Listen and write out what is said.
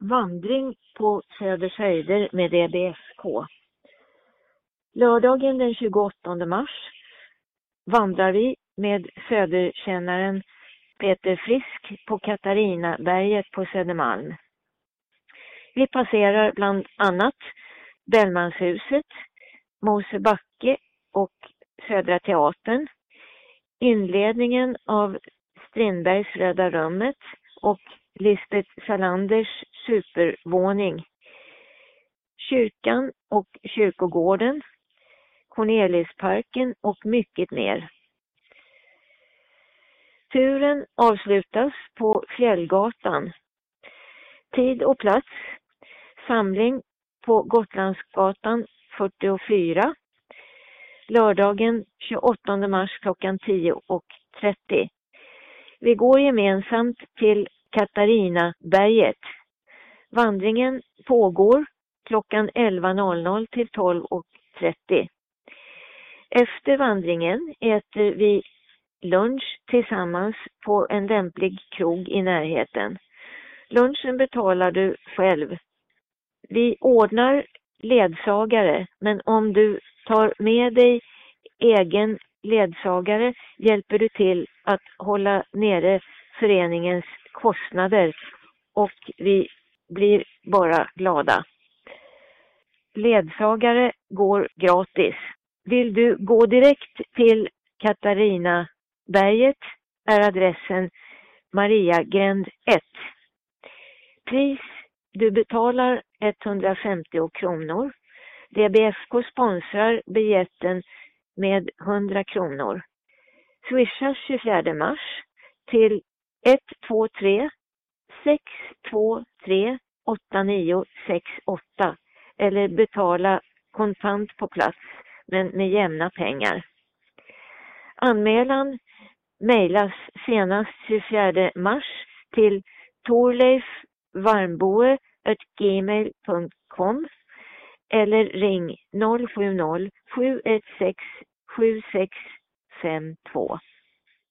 Vandring på Söders höjder med DBFK. Lördagen den 28 mars vandrar vi med söderkännaren Peter Frisk på Katarinaberget på Södermalm. Vi passerar bland annat Bellmanshuset, Mosebacke och Södra teatern, inledningen av Strindbergs Röda rummet och Lisbeth Salanders supervåning, kyrkan och kyrkogården, Cornelisparken och mycket mer. Turen avslutas på Fjällgatan. Tid och plats: samling på Gotlandsgatan 44, lördagen 28 mars klockan 10:30. Vi går gemensamt till Katarinaberget. Vandringen pågår klockan 11:00 till 12:30. Efter vandringen äter vi lunch tillsammans på en lämplig krog i närheten. Lunchen betalar du själv. Vi ordnar ledsagare, men om du tar med dig egen ledsagare hjälper du till att hålla nere föreningens kostnader och vi blir bara glada. Ledsagare går gratis. Vill du gå direkt till Katarinaberget är adressen Mariagränd 1. Pris: du betalar 150 kronor. DBFK sponsrar biljetten med 100 kronor. Swisha 24 mars till 123 623 8968 eller betala kontant på plats men med jämna pengar. Anmälan mejlas senast 24 mars till torleifvarmboe@gmail.com eller ring 070 716 7652.